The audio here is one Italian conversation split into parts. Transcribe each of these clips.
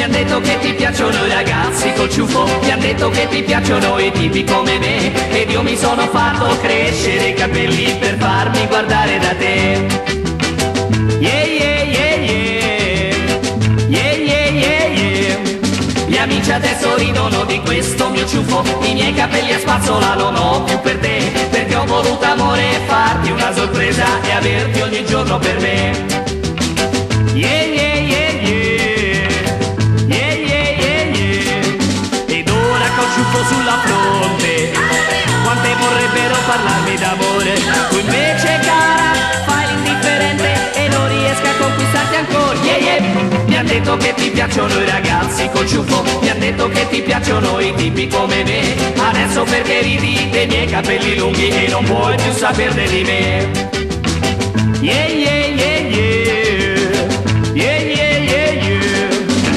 han detto che ti piacciono i ragazzi col ciuffo, mi han detto che ti piacciono i tipi come me, ed io mi sono fatto crescere i capelli per farmi guardare da te. Yeah, yeah, yeah, yeah. Yeah, yeah, yeah, yeah. Gli amici adesso ridono di questo mio ciuffo, i miei capelli a spazzola non ho più per te, perché ho voluto amore farti una sorpresa e averti ogni giorno per me. Yeah, yeah, yeah, yeah. Yeah, yeah, yeah, yeah. Ed ora col ciuffo sulla fronte, quante vorrebbero parlarmi d'amore, tu invece cara fai l'indifferente e non riesco a conquistarti ancora. Yeah, yeah. Mi han detto che ti piacciono i ragazzi col ciuffo, mi han detto che ti piacciono i tipi come me, adesso perché ridi dei miei capelli lunghi e non vuoi più saperne di me. Yeah, yeah, yeah, yeah. Yeah, yeah, yeah, yeah.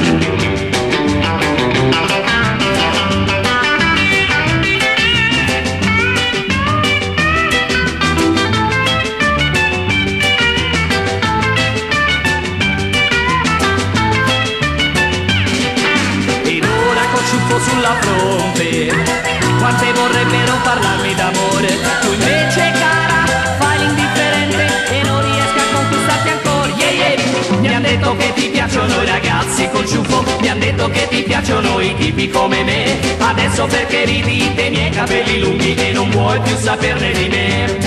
Ed ora col ciuffo sulla fronte, quante vorrebbero parlarmi d'amore, tu invece cara fai l'indifferente e non riesco a conquistarti ancora. Yeah, yeah. Mi han detto che ti piacciono i ragazzi col ciuffo, mi han detto che ti piacciono i tipi come me, adesso perché ridi dei miei capelli lunghi e non vuoi più saperne di me.